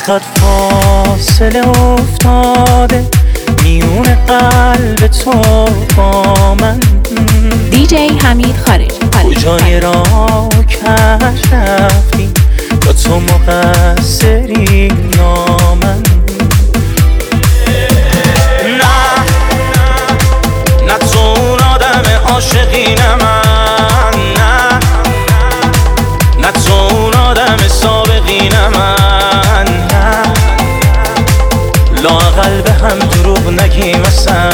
چقدر فاصله افتاده میون قلب تو با من. دیجی حمید خارج. کجای راه کش رفتی یا تو مقصری یا من؟ نه تو اون آدم عاشقی نه من، نه تو اون آدم سابقی نه من، لااقل به هم دروغ نگیم اصلا.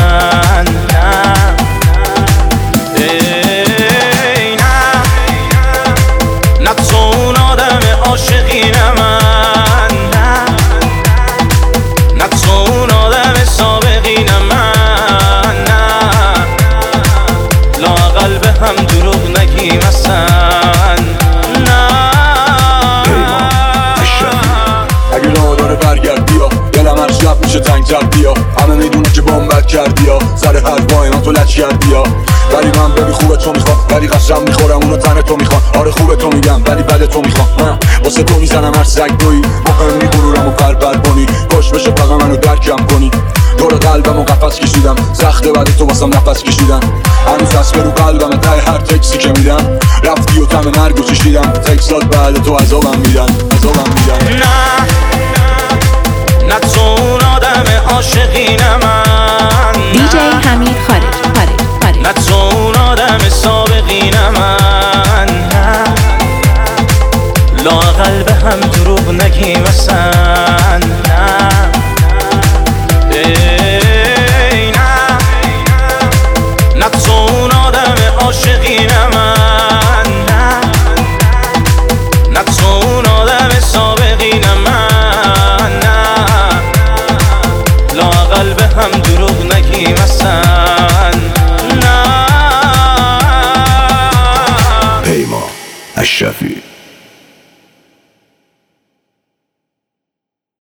نه تو اون آدم عاشقی نه من، نه تو اون آدم سابقی نه من، لااقل به هم دروغ نگیم اصلا. اگه راه داره برگرد بیا، دلم هر شب میشه تنگ‌تر بیا. همه میدونه که بمبت کردی یا سر هر پای من تو لچ کردی یا. ولی من ببی خوبه تو میخوام، ولی قسم میخورم اونو تن تو میخوام. آره خوبه تو میگم ولی بده تو میخوام. من واسه تو میزنم هر سگ دویی، مهم میغرورم و پرپر کنی. کش بشه فقط منو درکم کنی. دور قلبم و قفس کشیدم، سخته بعد تو واسم نفس کشیدن. هنوز هست برو قلبم ته هر تکسی که میدم. رفتی و تم مرگ و چشیدم، تکسات بعد تو عذابم میدن. نه تو اون آدم عاشقی نه من، دیجی حمید خارج. نه تو اون آدم سابقی نه من، لااقل به هم دروغ نگیم اصلا. نه تو اون آدم عاشقی نه من، نه تو اون آدم سابقی نه من، لااقل به هم دروغ نگیم اصلا. پیمان اشرفی.